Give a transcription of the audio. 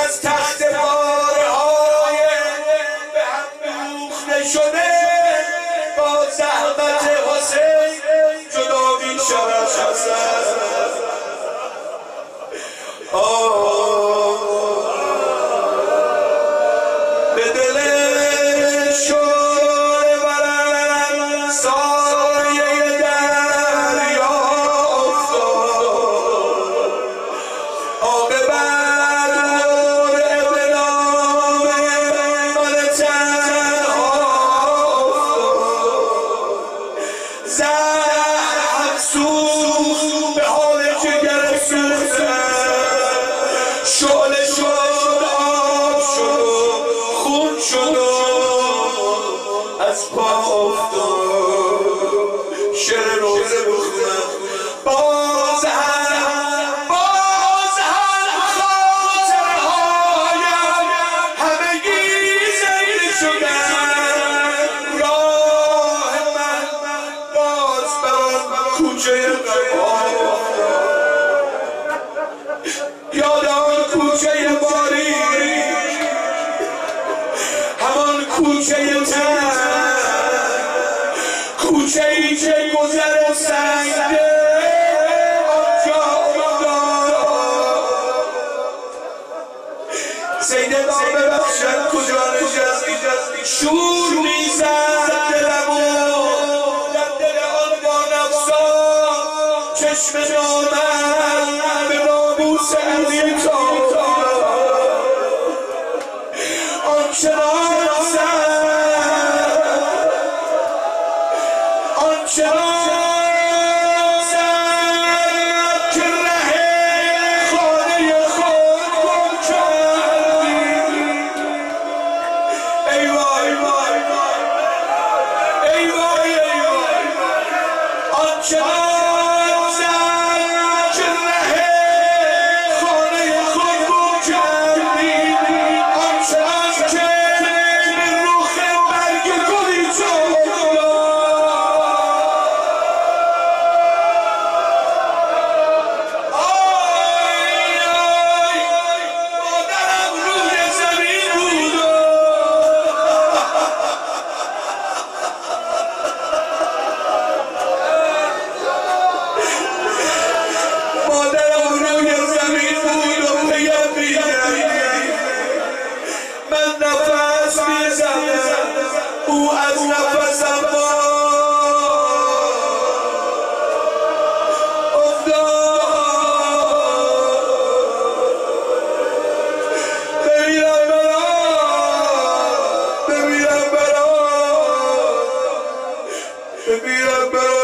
از تخت پاره‌های به هم دوخته شده با زحمت حسین جدا می شود حسن. به دل شوره برم سایه دریا افتاد، عاقبت قرعه به نام من تنها افتاد. زهر هم سوخت به حال جگر سوخته، شعله شد آب شد خون شد از پا افتاد. شعر روزه بخونم باز هم خاطره هایم همگی زنده شدن. راه من باز برم کوچه غم یاد آن کوچه باریک، همان کوچه کوچه ای که گذر سنگه آنجا افتاد. سیده نام بخشد کجا نشستی، شور میزد دلمو در دل آن با نفسا، چشم نامن به ناموس علی تابد آنچنان که ره خانه خود گم کردی. ای وای ای وای آنچنان که ره خانه خود گم کردی، آنچنان که به رخ برگ گلی او از نفسم افتاد. بمیرم برات